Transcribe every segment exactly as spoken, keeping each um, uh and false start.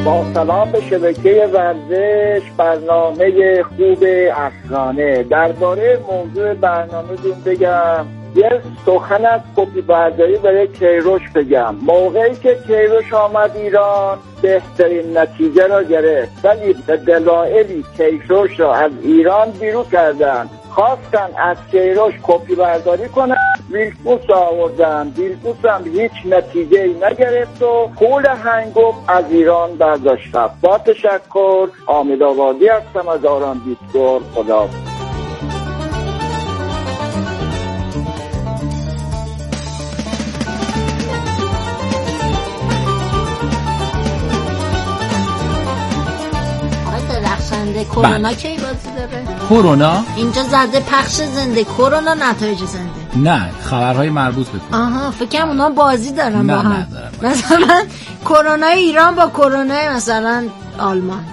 با سلام به شبکه ورزش، برنامه خوب افغانه. درباره موضوع برنامه‌تون بگم، یه سخن از کپی برداری برای کیروش بگم. موقعی که کیروش آمد ایران بهترین نتیجه را گرفت، ولی به دلایلی کیروش را از ایران بیرون کردن. خواستن از کیروش کپی برداری کنن، ویلکوس آوردن. ویلکوس هم هیچ نتیجه ای نگرفت و پول هنگوب از ایران برداشت. با تشکر، حامد آبادی هستم از آرام دیسکور. خدا کرونا کی بازی داره؟ کرونا اینجا زده پخش زنده، کرونا نتایج زنده. نه، خبرهای مربوط به کرونا. آها، فکر کنم اونا بازی دارن. نه با هم. ندارم. مثلا کرونا ایران با کرونا مثلا آلمان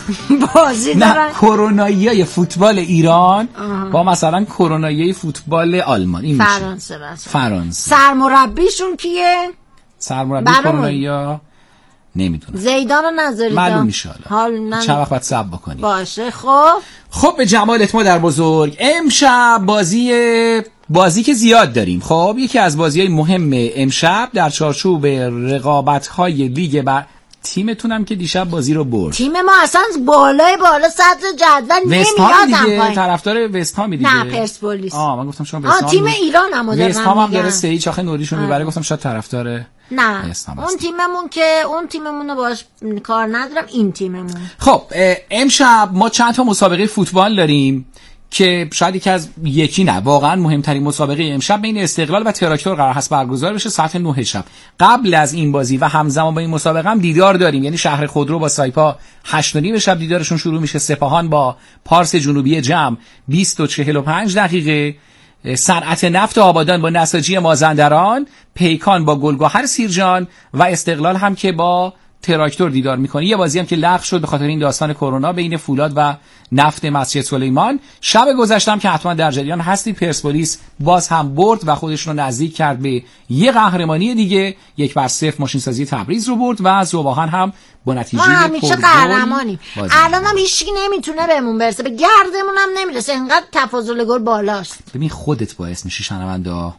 بازی دارن. نه، کرونایی فوتبال ایران آها. با مثلا کرونایی فوتبال آلمان. این فرانسه مثلا. فرانسه. سرمربیشون کیه؟ سرمربی کرونایی نمیدونم. زیدان رو نذارید معلوم میشه حالا نم... چند وقت باید صبر بکنید. باشه. خب خب به جمالت ما در بزرگ، امشب بازی بازی که زیاد داریم. خب یکی از بازی‌های مهم امشب در چارچوب رقابت‌های لیگ بر تیمتونم که دیشب بازی رو برد. تیم ما اصلا بالای بالا صدر جدول نمیاد دیگه. طرفدار وست هام دیگه. نه، پرسپولیس. آ من گفتم شما وست هام. تیم ایران هم داره. وست هام هم داره سه هیچ آخه نوریشون میبره. گفتم شاید طرفدار نه اون تیممون که اون تیممون رو باش کار ندارم، این تیممون. خب امشب ما چند تا مسابقه فوتبال داریم که شاید یکی از یکی نه واقعا مهمترین مسابقه امشب بین استقلال و تراکتور قرار هست برگزار بشه ساعت نه شب. قبل از این بازی و همزمان با این مسابقه هم دیدار داریم، یعنی شهر خودرو با سایپا هشت و نیم شب دیدارشون شروع میشه. سپاهان با پارس جنوبی جم بیست و چهل و پنج دقیقه. صنعت نفت آبادان با نساجی مازندران، پیکان با گلگهر سیرجان و استقلال هم که با تراکتور دیدار میکنه. یه بازی هم که لغو شد به خاطر این داستان کرونا بین فولاد و نفت مسجد سلیمان. شب گذشتم که حتما در جریان هستید، پرسپولیس باز هم برد و خودش رو نزدیک کرد به یه قهرمانی دیگه. یک بر صفر ماشین سازی تبریز رو برد و ذوباهن هم با نتیجه ما همیشه قهرمانیم. الان هم هیچ کی نمیتونه بهمون برسه، به گردمون هم نمیرسه، اینقدر تفاضل گل بالاست. ببین خودت باعث میشی شنوندا.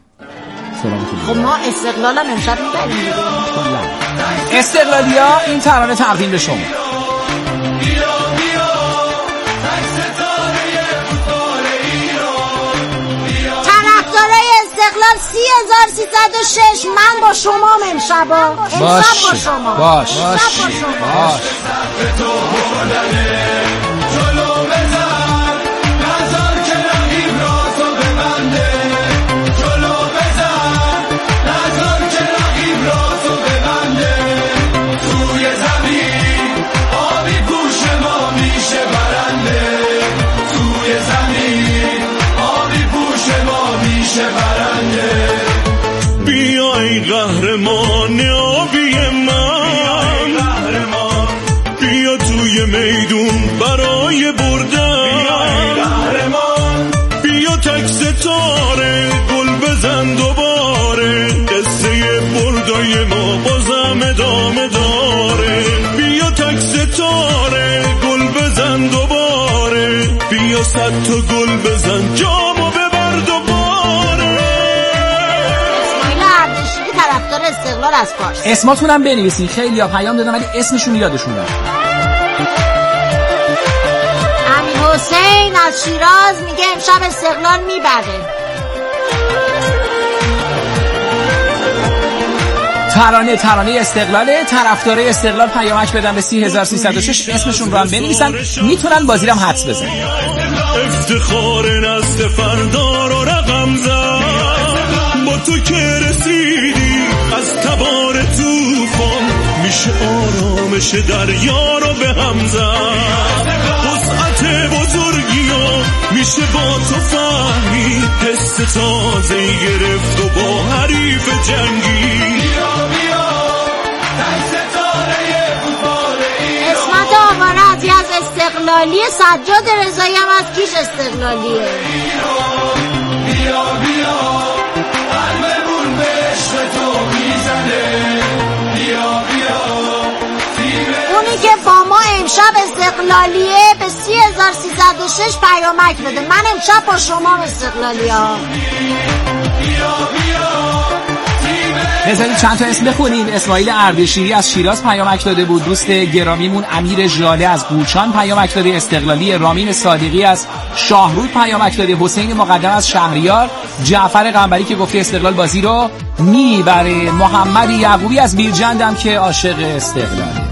خب ما استقلال هم امشب میبریم دیگه. استقلالیا این ترانه تقدیم به شما. طرفدارای استقلال سی هزار سیصد و شش، من با شما امشبا. امشب با شما. باش باش باش. قهرمان آبی من، بیا توی میدون برای بردن، بیا تک ستاره گل بزن دوباره، قصه بردای ما بازم ادامه داره، بیا تک ستاره گل بزن دوباره، بیا صد تا گل بزن جامو ببر دوباره. طرفدار استقلال از فارس. اسماتونم بنویسین، خیلی ها پیام دادم ولی اسمشون یادشون رفت. امین حسین از شیراز میگه امشب استقلال میبره. ترانه ترانه استقلاله. طرفدارای استقلال پیامک بدن به سی هزار سیصد و شش، اسمشون رو هم بنویسن، میتونن بازی رو هم حدس بزنن. افتخار نسل فردا رو رقم زد، با تو که رسیدی از تبار توفان، میشه آرامش دریا رو به هم زد، وسعت بزرگیو میشه با تو فهمید، حس تازه‌ای گرفت و با حریف جنگی. بیا بیا تک ستاره فوتبال ایران. اسمت آوارزی از استقلالی، سجاد رضایی هم از کیش استقلالیه. بیا بیا قلبمون به عشق تو میزنه، بیا بیا اونی که با ما امشب استقلالیه به سی هزار سیصد و شش پیامک بده. من امشب با شما استقلالی ها. بذارید چند تا اسم بخونیم. اسماعیل اردشیری از شیراز پیامک داده بود. دوست گرامیمون امیر ژاله از قوچان پیامک داده. استقلالی رامین صادقی از شاهرود پیامک داده. حسین مقدم از شهریار. جعفر قنبری که گفته استقلال بازی رو میبره. محمد یعقوبی از میرجندم که عاشق استقلال.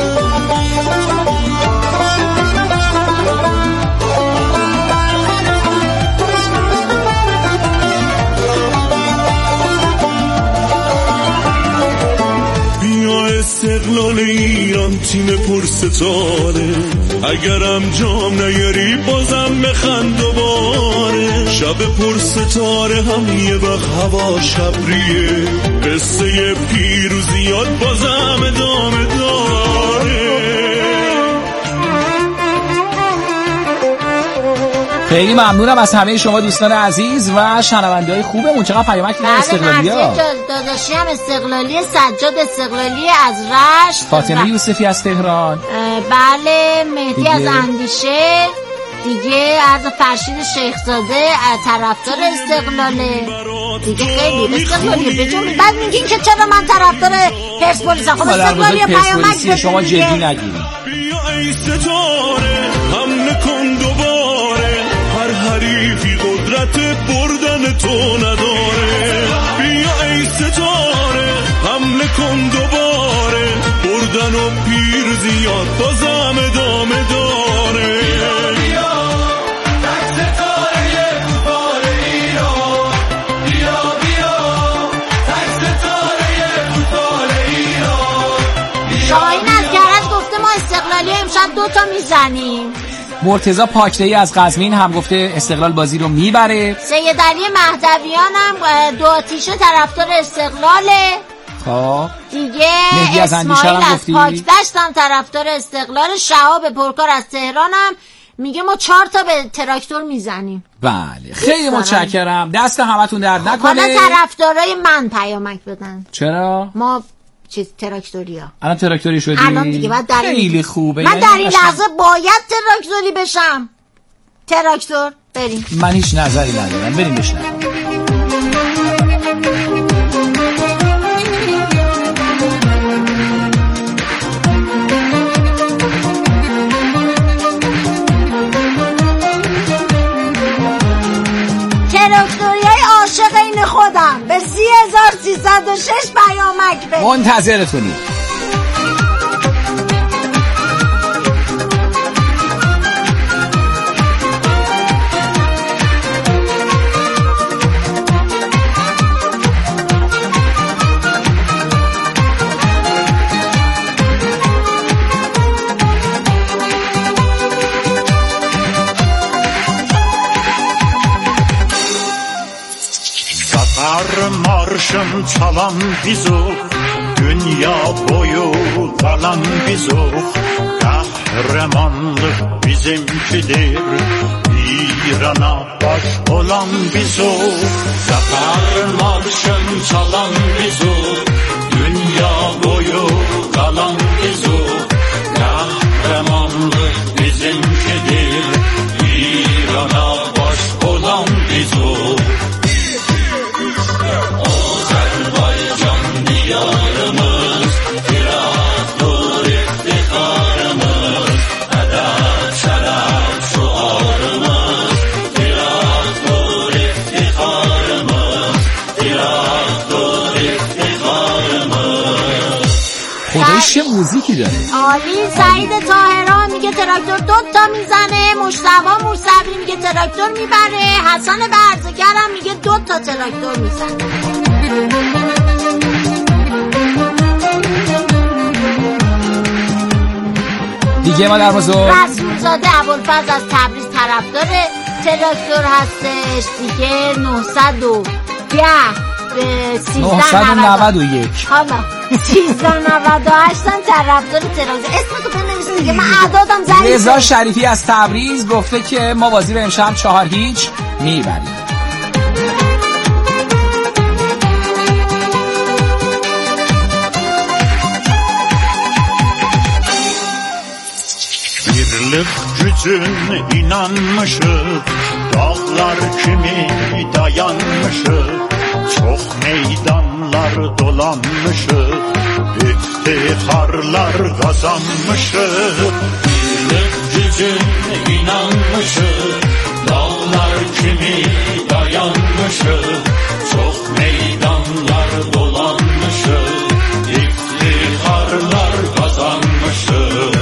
استقلال ایران تیم پرستاره، اگرم جام نیاری بازم بخند دوباره. شب پرستاره هم یه وقت هوا شبریه، قصه پیروزیات بازم ادامه داره. خیلی ممنونم از همه شما دوستان عزیز و شنونده‌های خوبمون. چقدر پیامک دیدن استقلالی‌ها. داداشی هم استقلالی، سجاد استقلالی از رشت، فاطمه یوسفی از تهران، بله مهدی دیگه. از اندیشه دیگه، عرض فرشید شیخزاده طرفدار استقلاله دیگه. خیلی استقلالی بجون. بعد میگین که چرا من طرفدار پرسپولیسم. خب استقلالی پیامک بده شما جدی نگیرید. بیا ای ستاره حمله کن دوباره، هر حریفی قدرت بردن تو نداره. بیا ای ستاره حمله کن دوباره، بردن و پیروزیات بازم ادامه داره. بیا تک ستاره فوتبال ایران، بیا بیا تک ستاره فوتبال ایران. شاهین از کرج گفته ما استقلالی امشب دوتا میزنیم. مرتضی پاکدهی از قزوین هم گفته استقلال بازی رو میبره. سید علی مهدویان هم دو آتیشه طرفدار استقلاله. خب دیگه از اسماعیل از پاکدشت هم طرفدار استقلال. شهاب پرکار از تهران هم میگه ما چهار تا به تراکتور میزنیم. بله خیلی متشکرم، دست همتون درد نکنه. حالا طرفدارای من پیامک بدن. چرا؟ ما چیز تراکتوری ها. الان تراکتوری شدی؟ الان دیگه بعد در خیلی خوبه. من در این لحظه باید تراکتوری بشم. تراکتور بریم. من هیچ نظری ندارم، بریم بشنویم. عاشق این خودم به سی هزار سیصد و شش پیامک بده. منتظرتونی. Zafer marşım çalan bizo, dünya boyu kalan bizo. Kahramanlık bizimkidir, İran'a baş olan bizo. Zafer marşım çalan bizo, dünya boyu kalan bizo. Kahramanlık bizimkidir, İran'a baş olan bizo. Azerbaycan diyarımız, tiraktur iftiharımız, edat şeref şuarımız, tiraktur iftiharımız, tiraktur iftiharımız. خدایش چه موزیکی داره. عالی. سعید طاهران میگه تراکتور دو تا میزنه. مجتبی موسوی میگه تراکتور میبره. حسن برزگرم میگه دو تا تراکتور میزنه. دیگه ما در بزرگ رسولزاده ابوالفضل از تبریز طرفدار تراکتور هستش. دیگه نهصد و نود و یک حالا سیزده نود و هشت هم طرفدار تراکتور. اسم تو بنویسید دیگه، من اعدادم ضعیفه. رضا شریفی از تبریز گفته که ما بازی رو امشب چهار هیچ میبریم. birlik gücün inanmışıq, dağlar kimi dayanmışıq, çox meydanlar dolanmışıq, iftixarlar qazanmışıq. Birlik gücün inanmışıq, dağlar kimi dayanmışıq, çox meydanlar dolanmışıq, iftixarlar qazanmışıq.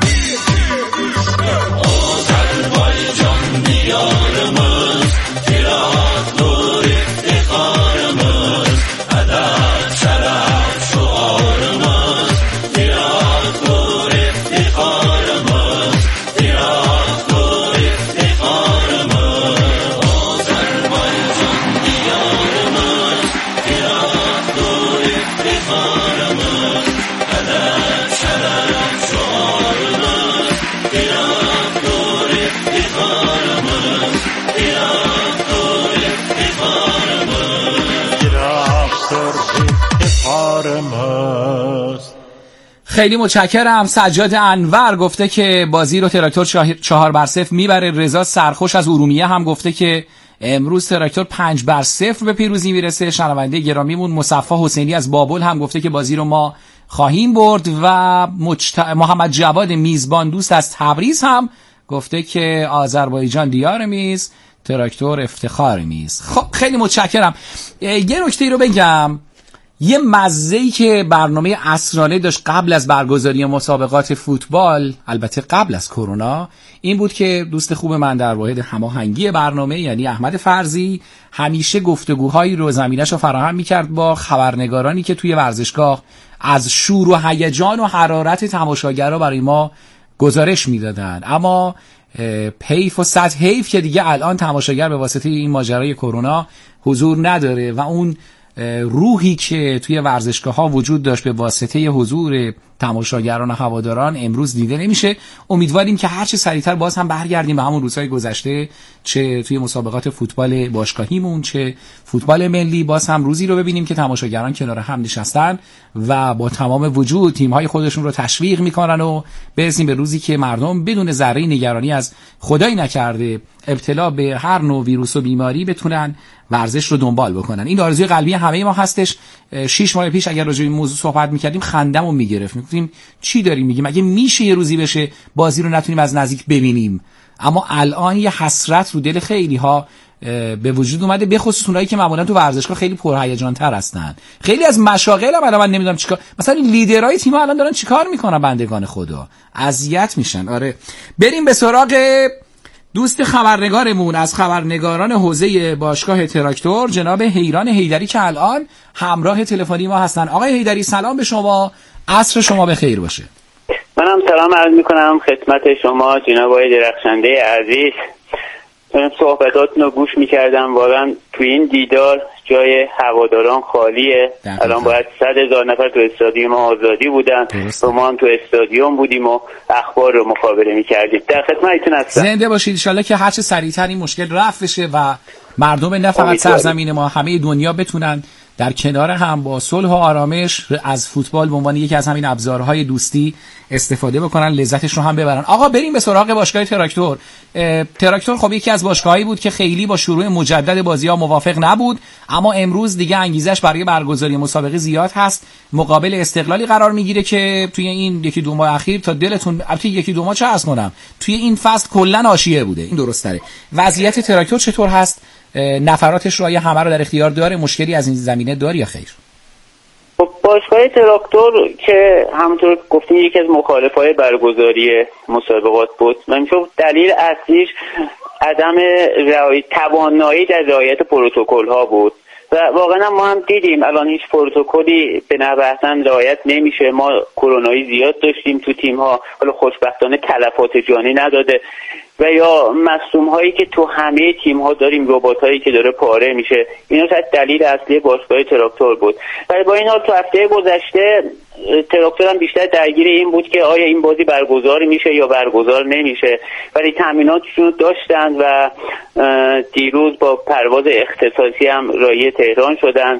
Azərbaycan diyarımız, tiraddır iftixarımız, ədəb, şərəf şüarımız, tiraddır iftixarımız, tiraddır iftixarımız. Azərbaycan diyarımız, tiraddır iftixarımız, ədəb, şərəf şüarımız, tiraddır iftixarımız, tiraddır iftixarımız, tiraddır iftixarımız. خیلی متشکرم. سجاد انور گفته که بازی رو تراکتور چهار بر صفر میبره. رضا سرخوش از ارومیه هم گفته که امروز تراکتور پنج بر صفر به پیروزی میرسه. شنونده گرامیمون مصفا حسینی از بابل هم گفته که بازی رو ما خواهیم برد و مجت... محمد جواد میزبان دوست از تبریز هم گفته که آذربایجان دیار میز، تراکتور افتخار میز. خب خیلی متشکرم. یه نکته رو بگم، یه مزه‌ای که برنامه عصرانه داشت قبل از برگزاری مسابقات فوتبال، البته قبل از کرونا، این بود که دوست خوب من در واحد هماهنگی برنامه یعنی احمد فرزی همیشه گفتگوهایی رو زمینش رو فراهم میکرد با خبرنگارانی که توی ورزشگاه از شور و هیجان و حرارت تماشاگرها برای ما گزارش میدادن. اما حیف و صد حیف که دیگه الان تماشاگر به واسطه این ماجرای کرونا حضور نداره و اون روحی که توی ورزشگاه ها وجود داشت به واسطه حضور تماشاگران و هواداران امروز دیده نمیشه. امیدواریم که هر چه سریعتر باز هم برگردیم به همون روزهای گذشته، چه توی مسابقات فوتبال باشگاهیمون چه فوتبال ملی، باز هم روزی رو ببینیم که تماشاگران کنار هم نشستن و با تمام وجود تیم‌های خودشون رو تشویق میکنن و برسیم به روزی که مردم بدون ذره نگرانی از خدایی نکرده ابتلا به هر نوع ویروس و بیماری بتونن ورزش رو دنبال بکنن. این آرزوی قلبی همه ما هستش. شش ماه پیش اگر راجع به این موضوع صحبت می‌کردیم خندمون می‌گرفت، میگفتیم چی داریم میگیم، اگه میشه یه روزی بشه بازی رو نتونیم از نزدیک ببینیم. اما الان یه حسرت رو دل خیلی‌ها به وجود اومده، به خصوص اونایی که معمولا تو ورزشگاه خیلی پرهیجان‌تر هستن. خیلی از مشاغل هم الان من نمیدونم چیکار، مثلا لیدرای تیم‌ها الان دارن چیکار میکنن، بندگان خدا اذیت میشن. آره بریم به سراغ دوست خبرنگارمون از خبرنگاران حوزه باشگاه تراکتور، جناب حیران حیدری که الان همراه تلفنی ما هستن. آقای حیدری سلام به شما، عصر شما بخیر باشه. منم سلام عرض میکنم خدمت شما جناب آقای درخشنده عزیز. صحبتاتون رو گوش میکردم، واقعا تو این دیدار جای هواداران خالیه. الان باید صد هزار نفر تو استادیوم آزادی بودن و ما هم تو استادیوم بودیم و اخبار رو مخابره میکردیم. در خدمتتون هستم. زنده باشید. انشالله که هر چه سریعتر این مشکل رفع بشه و مردم نه فقط سرزمین ما همه دنیا بتونن در کنار هم با صلح و آرامش از فوتبال به عنوان یکی از همین ابزارهای دوستی استفاده بکنن، لذتش رو هم ببرن. آقا بریم به سراغ باشگاه تراکتور. تراکتور خب یکی از باشگاهایی بود که خیلی با شروع مجدد بازی‌ها موافق نبود، اما امروز دیگه انگیزش برای برگزاری مسابقه زیاد هست. مقابل استقلالی قرار میگیره که توی این یکی دو ماه اخیر تا دلتون البته یکی دو ماه چه عرض کنم، توی این فصل کلا حاشیه بوده. این درست تره. وضعیت تراکتور چطور هست؟ نفراتش رو یا همه رو در اختیار داره؟ مشکلی از این زمینه داره یا خیر؟ خب باشگاه تراکتور که همونطور گفتیم یکی از مخالفای برگزاری مسابقات بود، من میگم دلیل اصلیش عدم رعایت توانایی در رعایت پروتکل ها بود و واقعا ما هم دیدیم الان هیچ پروتکلی به نحو احسن رعایت نمیشه. ما کرونایی زیاد داشتیم تو تیم ها، حالا خوشبختانه تلفات جانی نداده و یا مصدوم هایی که تو همه تیم ها داریم، ربات هایی که داره پاره میشه. اینا شاید دلیل اصلی باشگاه تراکتور بود. ولی با این حال تو هفته گذشته تراکتور هم بیشتر درگیر این بود که آیا این بازی برگزار میشه یا برگزار نمیشه، ولی تامیناتشون داشتن و دیروز با پرواز اختصاصی هم راهی تهران شدن.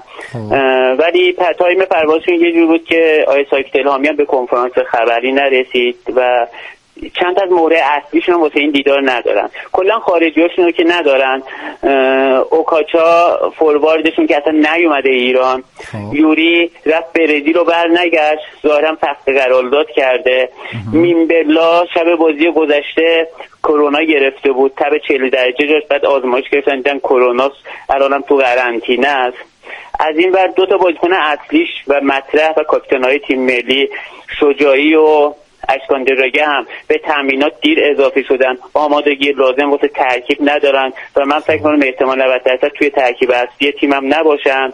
ولی تایم پروازشون یه جور بود که آقای ساکت الهامی هم به کنفرانس خبری نرسید و چند از مهره اصلیشون واسه این دیدار ندارن. کلا خارجیاشون رو که ندارن. اوکاچا فورواردشون که اصلا نیومده ایران. خب. یوری رفت برزیل رو بر نگشت، ظاهرا فسخ قرارداد کرده. میمبلا شب بازی گذشته کرونا گرفته بود، تب چهل درجه داشت، بعد آزمایش گرفتن دیدن کرونا، الانم تو قرنطینه است. از این ور دو تا بازیکن اصلیش و مطرح و کاپیتان‌های تیم ملی شجاعی و اشکاندرگه هم به تمرینات دیر اضافه شدن، آمادگی لازم واسه ترکیب ندارن و من فکر کنم احتمال نود درصد توی ترکیب اصلی تیمم نباشن.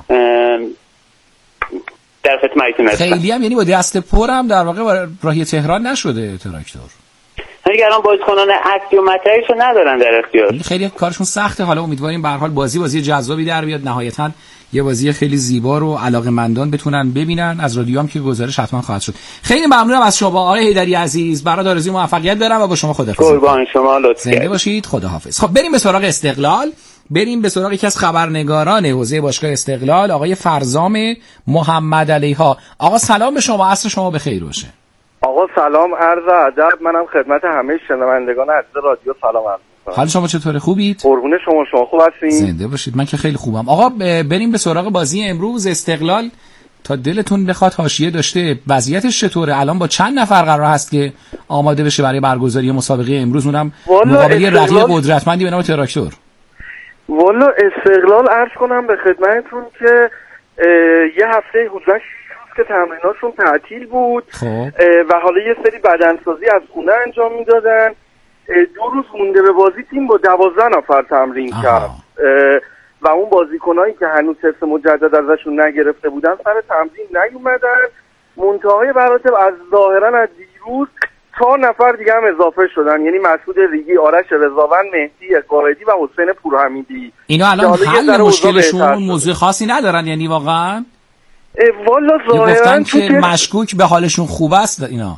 در خدمتتون هستم. خیلی هم یعنی با دست پرم در واقع راهی تهران نشده تراکتور. دیگه الان بازیکنان اصلی و مطرحشو ندارن در اختیار. خیلی کارشون سخته. حالا امیدواریم به هر حال بازی بازی جذابی در بیاد، نهایتاً یه بازی خیلی زیبا رو علاقه‌مندان بتونن ببینن. از رادیو هم که گزارش حتما خواهد شد. خیلی ممنونم از شما آقای حیدری عزیز. برات آرزوی موفقیت دارم و با شما خداحافظی. قربان شما، لطفاً زنده باشید. خداحافظ. خب بریم به سراغ استقلال. بریم به سراغ یکی از خبرنگاران حوزه باشگاه استقلال، آقای فرزام محمد علیها. آقا سلام به شما، عصر شما بخیر باشه. آقا سلام، عرض ادب. منم خدمت همه شنوندگان عزیز رادیو سلام عرض می‌کنم. حال شما چطوره؟ خوبید؟ قربون شما، شما خوب هستین؟ زنده باشید. من که خیلی خوبم. آقا بریم به سراغ بازی امروز. استقلال تا دلتون بخواد حاشیه داشته، وضعیتش چطوره؟ الان با چند نفر قرار هست که آماده بشه برای برگزاری مسابقه امروز، اونم مقابله رقیب قدرتمندی به نام تراکتور؟ والا استقلال عرض کنم به خدمتتون که یه هفته حدوداً که تمریناشون تعطیل بود و حالا یه سری بدنسازی از خونه انجام میدادن. دو روز مونده به بازی تیم با دوازده نفر تمرین کرد و اون بازیکنایی که هنوز تست مجدد ازشون نگرفته بودن سر تمرین نیومدن. منتهای مراتب از ظاهرا از دیروز چهار نفر دیگه هم اضافه شدن، یعنی مسعود ریگی، آرش رضاوند، مهدی قائدی و حسین پورحمیدی. اینا الان حل مشکلشون موضوع خاصی ندارن یعنی واقعا؟ والا ظاهرا که مشکوک به حالشون خوب است اینا.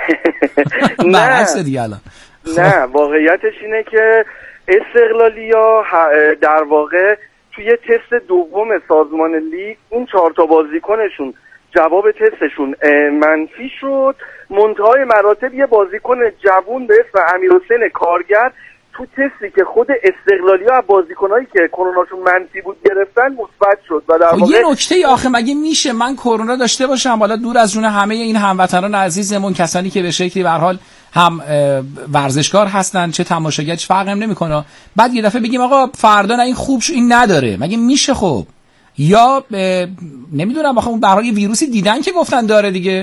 نه دیگه الان نه واقعیتش اینه که استقلالیا در واقع توی تست دوم سازمان لیگ اون چهار تا بازیکنشون جواب تستشون منفی شد. منتهای مراتب یه بازیکن جوون به اسم امیرحسین کارگر تو تستی که خود استقلالیا بازیکنایی که کروناشون منفی بود گرفتن مثبت شد. و در واقع یه نکته آخه مگه میشه من کرونا داشته باشم حالا دور از جون همه این هموطنان عزیزمون، کسانی که به شکلی به هر حال هم ورزشکار هستن چه تماشاگر، چه فرقی نمیکنه، بعد یه دفعه بگیم آقا فردا نه این خوب شو این نداره، مگه میشه؟ خب یا نمیدونم آخه اون به هر حال یه ویروسی دیدن که گفتن داره دیگه.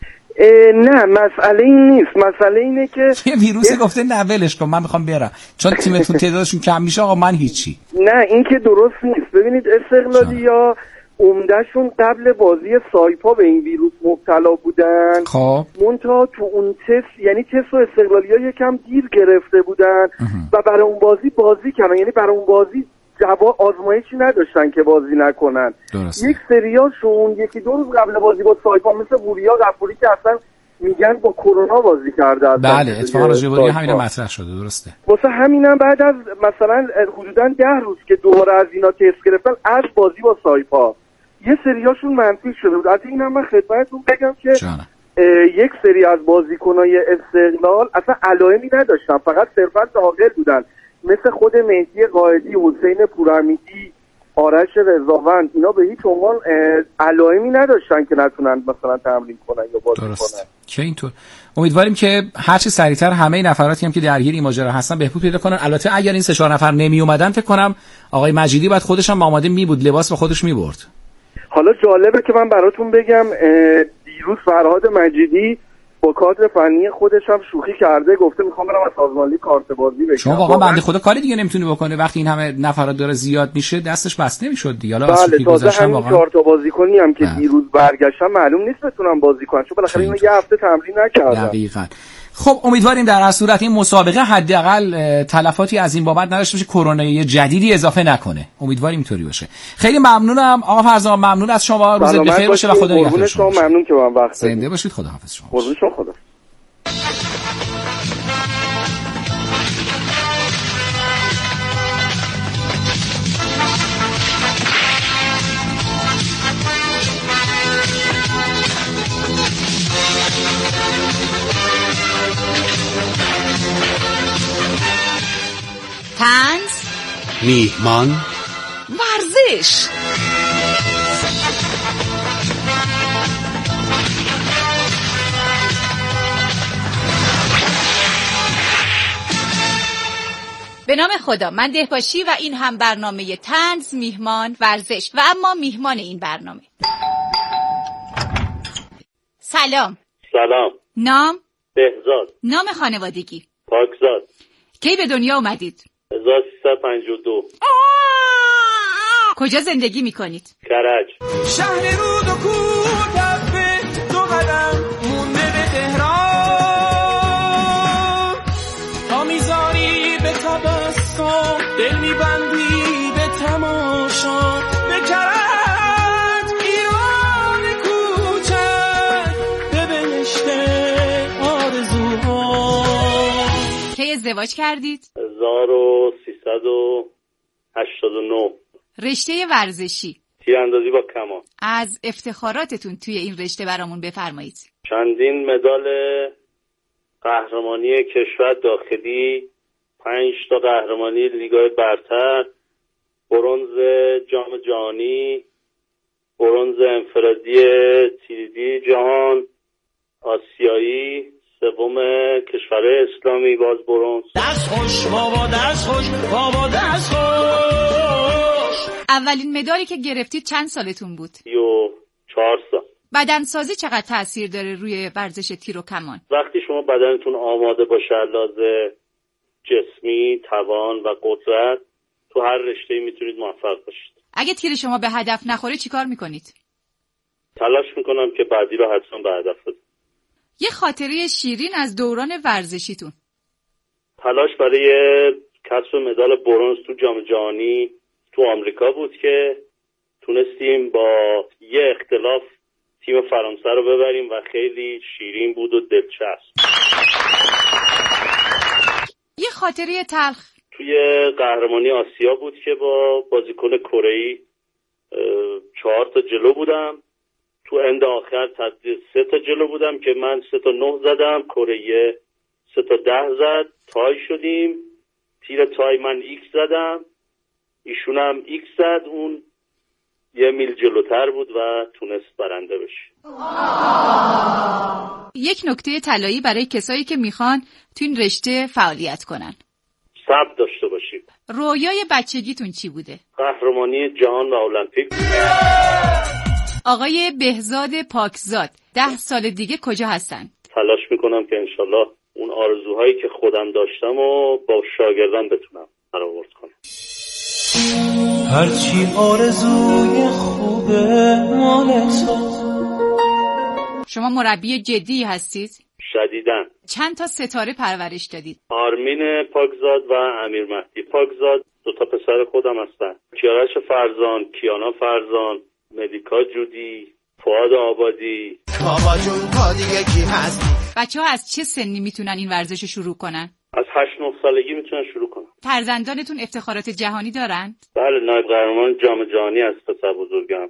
نه مسئله این نیست، مسئله اینه که یه ویروسی گفته نه ولش کن من میخوام برم چون تیمتون تعدادشون کم میشه آقا من هیچی. نه این که درست نیست. ببینید استقلالیا عمدهشون قبل بازی سایپا به این ویروس مبتلا بودن. خب منتها تو اون تست یعنی تست و استقلالیا یکم دیر گرفته بودن و برای اون بازی بازی کردن، یعنی برای اون بازی جواب آزمایشی نداشتن که بازی نکنن. درست. یک سریاشون یکی دو روز قبل بازی با سایپا مثل بوریا غفوری که اصلا میگن با کرونا بازی کرده. بله اتفاقا راجع همین مطرح شده. درسته. واسه همینم بعد از مثلا حدوداً ده روز که دوباره از اینا تست گرفتن از بازی با سایپا یه سریاشون منفی شده بود. البته اینم من خدمتتون بگم که یک سری از بازیکنای استقلال اصلا علائمی نداشتن، فقط صرفا عاقل بودن، مثل خود مهدی قائدی، حسین پورحمیدی، آرش رضاوند. اینا به هیچ عنوان علائمی نداشتن که نتونن مثلا تمرین کنن یا بازی درست. کنن. که اینطور امیدواریم که هر چه سریعتر همه نفراتی هم که درگیر این ماجرا هستن بهبود پیدا کنن. البته اگر این سه چهار نفر نمی اومدن فکر کنم آقای مجیدی بعد خودش هم آماده می بود، لباس با خودش می برد. حالا جالبه که من براتون بگم دیروز فرهاد مجیدی با کادر فنی خودش هم شوخی کرده، گفته میخوام برم از سازمان لیگ کارت بازی بگیرم. شما واقعا بنده خدا کاری دیگه نمیتونه بکنه وقتی این همه نفرات داره زیاد میشه، دستش بسته میشد دیگه. حالا بله تازه همین واقعا... چهار تا بازیکنی هم که دیروز برگشتن معلوم نیست بتونن بازی کنن چون بالاخره اینا یه هفته تمرین نکردن. دقیقاً. خب امیدواریم در هر صورت این مسابقه حداقل تلفاتی از این بابت نداشته باشه، کرونا یه جدیدی اضافه نکنه. امیدواریم اینطوری باشه. خیلی ممنونم آقا فرزام، ممنون از شما، روزت بخیر باشه و خدا نگهدار شما. ممنون که من وقت زنده باشید. خداحافظ شما. قربون شما. خدا. میهمان ورزش. به نام خدا، من دهباشی و این هم برنامه طنز میهمان ورزش و اما میهمان این برنامه. سلام. سلام. نام؟ بهزاد. نام خانوادگی؟ پاکزاد. کی به دنیا اومدید؟ هزار و سیصد و پنجاه و دو. کجا زندگی میکنید؟ کرج. شهر رود و کوه تپه دو قدم مونده به تهران، تا میذاری به تبسم دل میبندی به تماشا، به کرج ایران کوچک به بهشت آرزوها. کی ازدواج کردید؟ هزار و سیصد و هشتاد و نه. رشته ورزشی؟ تیراندازی با کمان. از افتخاراتتون توی این رشته برامون بفرمایید. چندین مدال قهرمانی کشور داخلی، پنج تا قهرمانی لیگ‌های برتر، برنز جام جهانی، برنز انفرادی تیریدی جهان، آسیایی، سوم کشور اسلامی باز برنز. دست خوش بابا، دست خوش بابا، دست خوش. اولین مدالی که گرفتید چند سالتون بود؟ سی و چهار سال. بدنسازی چقدر تأثیر داره روی ورزش تیر و کمان؟ وقتی شما بدنتون آماده باشه لحاظ جسمی، توان و قدرت، تو هر رشته‌ای میتونید موفق باشید. اگه تیر شما به هدف نخوره چیکار میکنید؟ تلاش میکنم که بعدی رو حتما به هدف بزنم. یه خاطره شیرین از دوران ورزشیتون. تلاش برای کسب مدال برنز تو جام جهانی تو آمریکا بود که تونستیم با یه اختلاف تیم فرانسه رو ببریم و خیلی شیرین بود و دلچسب. یه خاطره تلخ توی قهرمانی آسیا بود که با بازیکن کره‌ای چهار تا جلو بودم، تو اند آخر تبدیل سه تا جلو بودم که من سه تا نه زدم، کره سه تا ده زد، تای شدیم. تیر تای من ایکس زدم، ایشون هم ایکس زد، اون یه میل جلوتر بود و تونست برنده بشه. یک نکته طلایی برای کسایی که میخوان تو این رشته فعالیت کنن. صبر داشته باشید. رویای بچگیتون چی بوده؟ قهرمانی جهان و المپیک. آقای بهزاد پاکزاد ده سال دیگه کجا هستن؟ تلاش میکنم که انشالله اون آرزوهایی که خودم داشتم و با شاگردان بتونم برآورد کنم. هرچی آرزوی خوبه مال تو. شما مربی جدی هستید؟ شدیداً. چند تا ستاره پرورش دادید؟ آرمین پاکزاد و امیر مهدی پاکزاد، دو تا پسر خودم هستن. کیارش فرزان، کیانا فرزان، ملیکا جودی، فؤاد آبادی. بابا جون پا دیگه کی هست؟ بچه‌ها از چه سنی میتونن این ورزش رو شروع کنن؟ از هشت نه سالگی میتونن شروع کنن. فرزندانتون افتخارات جهانی دارن؟ بله، نایب قهرمان جام جهانی از پسر بزرگم.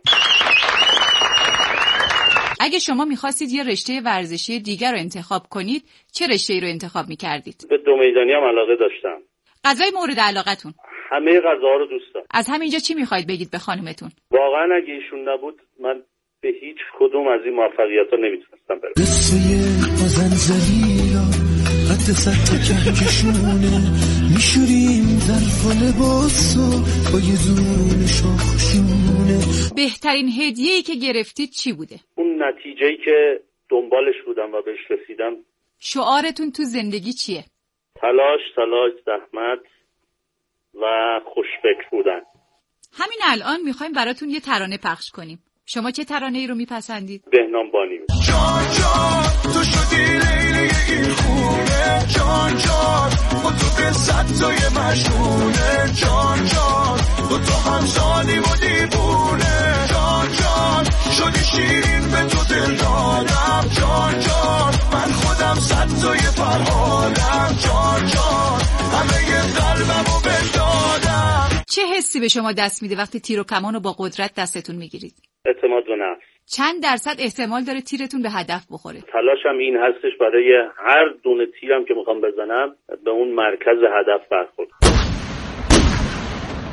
اگه شما میخواستید یه رشته ورزشی دیگر رو انتخاب کنید، چه رشته‌ای رو انتخاب میکردید؟ به دو میدانی هم علاقه داشتم. غذای مورد علاقتون؟ همه غذاها رو دوست دارم. از همینجا چی میخواید بگید به خانومتون؟ واقعا اگه ایشون نبود من به هیچ کدوم از این موفقیت‌ها نمیتونستم برسم. قصه بازنزلیلا قد صد تا کهکشونه میشوریم ظرف و لباسو با یه زون شاخشونه. بهترین هدیه‌ای که گرفتید چی بوده؟ اون نتیجه‌ای که دنبالش بودم و بهش رسیدم. شعارتون تو زندگی چیه؟ تلاش، تلاش، زحمت و خوشفکر بودن. همین الان میخوایم براتون یه ترانه پخش کنیم. شما چه ترانه‌ای رو میپسندید؟ بهنام بانی. جان جان تو شدی لیلی این خونه، جان جان با تو به صد تای مجنونه، جان جان با تو همسانی و دیوونه، جان جان شدی شیرین به تو دل دادم، جان جان من خودم صد تای فرحالم، جان جان همه قلبم رو بدادم. چه حسی به شما دست میده وقتی تیر و کمان رو با قدرت دستتون میگیرید؟ اعتماد به نفس. چند درصد احتمال داره تیرتون به هدف بخوره؟ تلاشم این هستش برای هر دونه تیرم که میخوام بزنم به اون مرکز هدف برخورد.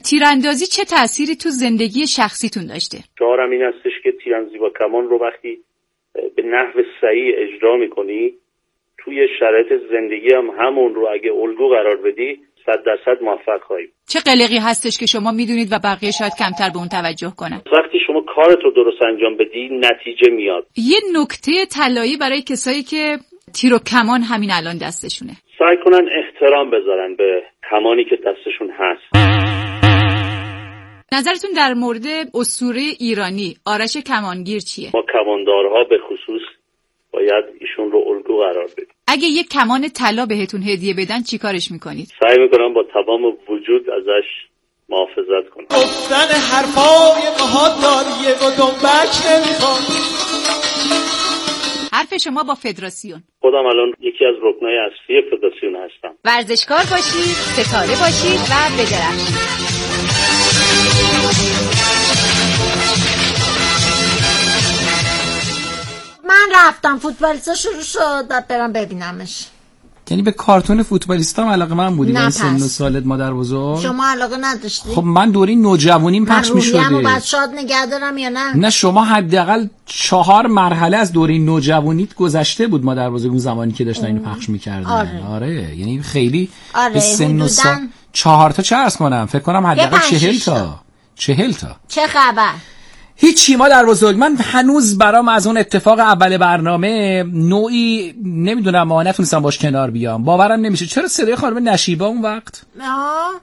تیراندازی چه تأثیری تو زندگی شخصیتون داشته؟ شعارم این هستش که تیراندازی با کمان رو وقتی به نحو صحیح اجرا میکنی توی شرایط زندگی هم همون رو اگه الگو قرار بدی صد درصد موفق خواهی. چه قلقی هستش که شما میدونید و بقیه شاید کمتر به اون توجه کنن؟ وقتی شما کارت رو درست انجام بدی نتیجه میاد. یه نکته طلایی برای کسایی که تیر و کمان همین الان دستشونه، سعی کنن احترام بذارن به کمانی که دستشون هست. نظرتون در مورد اسطوره ایرانی آرش کمانگیر چیه؟ ما کماندارها به خصوص باید ایشون رو الگو قرار بدیم. اگه یک کمان طلا بهتون هدیه بدن چی کارش میکنید؟ سعی میکنم با تمام وجود ازش محافظت کنم. گفتن حرفای مهاداریه و دنبک نمیخوام. حرف شما با فدراسیون. خودم الان یکی از رکنای اصلی فدراسیون هستم. ورزشکار باشید، ستاره باشید و بدرخشید. من رفتم فوتبالیستا شروع شد بعد برم ببینمش. یعنی به کارتون فوتبالیستا هم علاقه من بودی ولی سن و سالت مادر بزرگ؟ شما علاقه نداشتی؟ خب من دوری نوجوانیم پخش می‌شده. من روحیه‌مو بعد شاد نگه دارم یا نه؟ نه شما حداقل چهار مرحله از دوره نوجوانیت گذشته بود مادر بزرگ اون زمانی که داشتن اینو پخش می‌کردن. آره. آره یعنی خیلی آره. به سن و سال چهار تا چه عرض کنم فکر کنم حداقل چهل تا چهل تا. چه خبر؟ هیچی مادر بزرگ. من هنوز برام از اون اتفاق اول برنامه نوعی نمیدونم ما نتونستم باش کنار بیام. باورم نمیشه. چرا صدای خانم نشیبا اون وقت؟ آه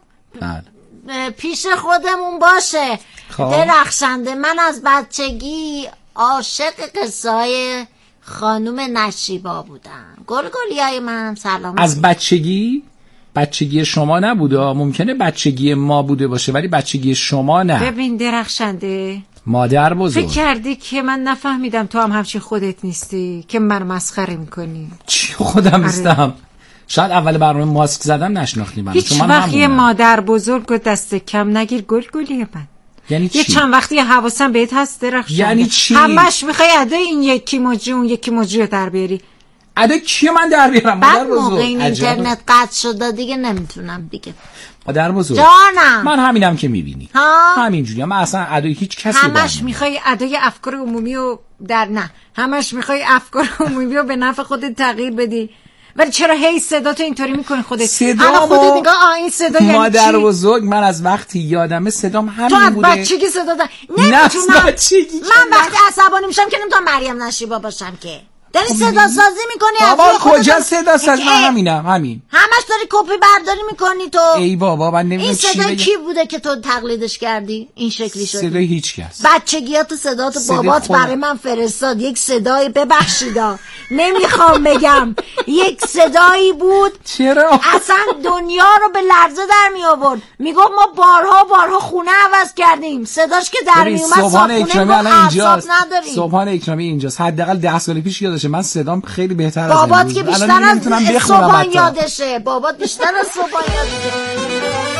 بله پیش خودمون باشه. درخشنده. من از بچگی عاشق قصه‌های خانم نشیبا بودم. گلگلیای من سلام. از بچگی؟ بچگی شما نبوده. ممکنه بچگی ما بوده باشه ولی بچگی شما نه. ببین درخشنده مادر بزرگ فکر کردی که من نفهمیدم تو هم همچین خودت نیستی که من مسخره میکنی؟ چی خودم نیستم؟ شاید اول برنامه ماسک زدم نشناختی من. هیچ وقت یه مادر بزرگ و دست کم نگیر گلگلی من. یعنی چی؟ یه چند وقتی حواسم بهت هست درخشنده. یعنی چی؟ همش میخوای ادا این یکی مجری اون یکی مجری در بیاری. ادا کیو من در بیارم مادر بزرگ؟ بعد موقع این اینترنت قطع شده دیگه نمیتونم دیگه. مادر بزرگ جانم من همینم که میبینی همینجوری. من اصلا ادای هیچ کسی همش میخوای ادای افکار عمومی رو در نه همش میخوای افکار عمومی رو به نفع خودت تغییر بدی. ولی چرا هی صدا تو اینطوری میکنی خودت؟ صدا خودت نگاه آ این صدا یعنی مادر بزرگ من از وقتی یادمه صدام همین بوده. تو از بچگی صدا دار نمیتونم. من وقتی عصبانی میشم که نمیتونم مریم نشیبا باشم که داری صدا سازی میکنی. بابا کجا صدا سازی؟ من همینم همین همش داری کپی برداری میکنی تو. ای بابا من نمیدونم این صدا چی کی بوده که تو تقلیدش کردی این شکلی شدی؟ صدای هیچ کس. بچگیات صدا تو بابات برای من فرستاد. یک صدای ببخشیدا نمیخوام بگم یک صدایی بود چرا اصلا دنیا رو به لرزه در می آورد. میگفت ما بارها بارها خونه عوض کردیم. صداش که در می اومد سبحان اکرامی الان اینجاست. نداریم. سبحان اکرامی اینجاست. حداقل ده سال پیش یادشه من صدام خیلی بهتر از بابات که بیشتر از صبحان یادشه. بابات بیشتر از صبحان یادشه.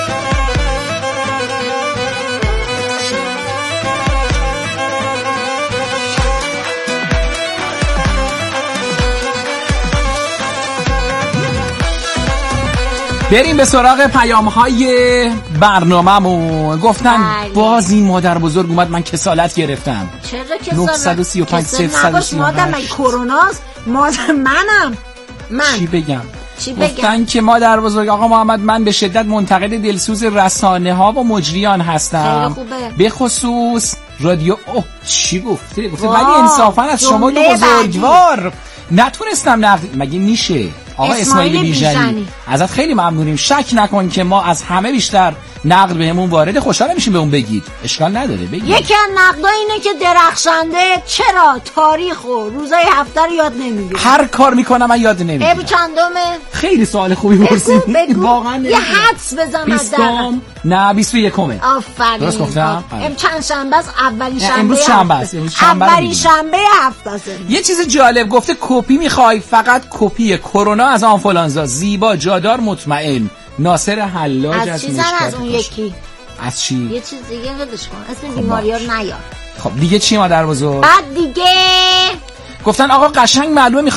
بریم به سراغ پیام‌های برنامه‌مون. گفتن باز این مادر بزرگ اومد من کسالت گرفتم. چرا کسالت؟ نهصد و سی و پنج صفر و سی و هشت مادر من کروناست. مادر منم. من چی بگم؟ چی بگم؟ گفتن که مادر بزرگ آقا محمد من به شدت منتقد دلسوز رسانه ها و مجریان هستم. به خصوص رادیو. اوه چی گفته؟ گفته ولی انصافا از شما دو بزرگوار نتونستم نقد. مگه میشه؟ آقا اسماعیل بیژنی ازت خیلی ممنونیم. شک نکن که ما از همه بیشتر نقد بهمون وارد. خوشحال میشیم به اون بگید. اشکال نداره بگید. یکی از نقدا اینه که درخشنده چرا تاریخ و روزای هفته رو یاد نمیگیره. هر کار میکنم من یاد نمیگیرم. امروز چندمه؟ خیلی سوال خوبی پرسیدی. واقعا یه حدس بزن. بیستم نه بیست و یکمه. آفرین. درست گفتم؟ ام چند شنبه است؟ اولین شنبه. امروز شنبه است. اولین شنبه هفته است. یه چیز جالب گفته کپی میخوای فقط کپی کرونا از آنفولانزا. زیبا جادار مطمئن. ناصر حلاج از چیزن از اون یکی. از چی؟ یه چیز دیگه ولش کن. اسم بیماری‌ها رو نیار. خب دیگه چی مادر بزرگ؟ بعد دیگه گفتن آقا قشنگ معلومه